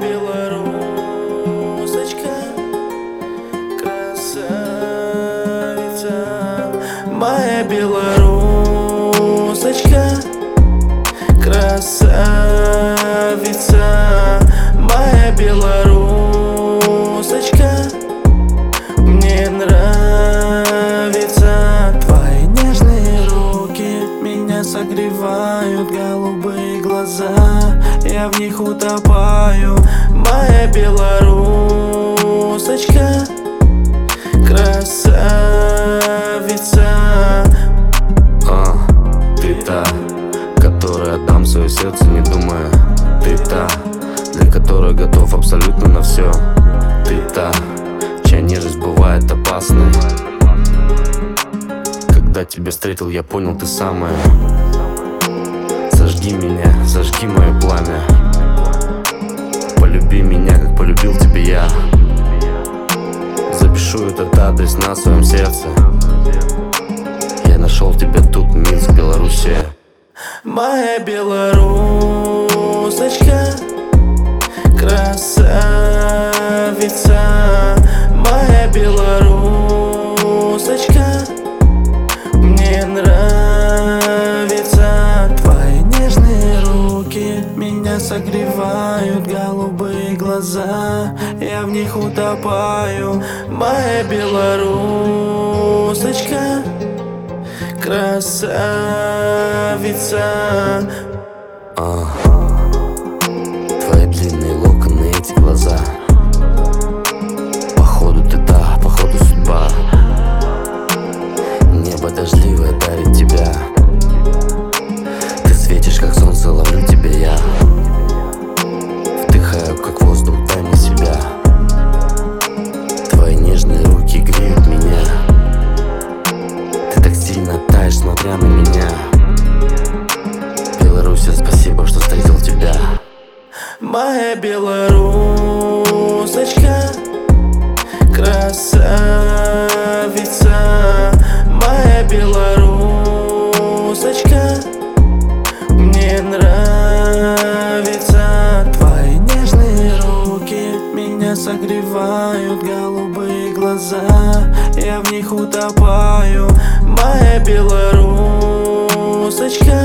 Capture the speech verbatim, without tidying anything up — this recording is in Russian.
белорусочка, красавица. Моя белорусочка, красавица. Моя белорусочка, мне нравится. Твои нежные руки меня согревают, голубые глаза, я в них утопаю. Моя белорусочка, красавица. А, ты та, которой отдам свое сердце, не думая. Ты та, для которой готов абсолютно на все. Ты та, чья нежность бывает опасной. Когда тебя встретил, я понял, ты самая. Зажги меня, зажги мое пламя. Полюби меня, как полюбил тебя я. Запишу этот адрес на своем сердце. Я нашел тебя тут, Минск, Белоруссия. Моя белорусочка, красавица. Моя белорусочка, мне нравится. Твои нежные руки меня согревают, голубые глаза, я в них утопаю. Моя белорусочка, красавица. А, твои длинные локоны, эти глаза. Походу ты та, походу судьба. Небо дождливое дарит тебя. Ты светишь, как солнце, ловлю тебя я. Вдыхаю, как воздух, дай мне себя. Твои нежные руки греют меня. Ты так сильно таешь, смотря на меня. Белоруссия, спасибо, что встретил тебя. Моя белорусочка, красавица. Моя белорусочка, мне нравится. Твои нежные руки меня согревают, голубые глаза, я в них утопаю. Моя белорусочка,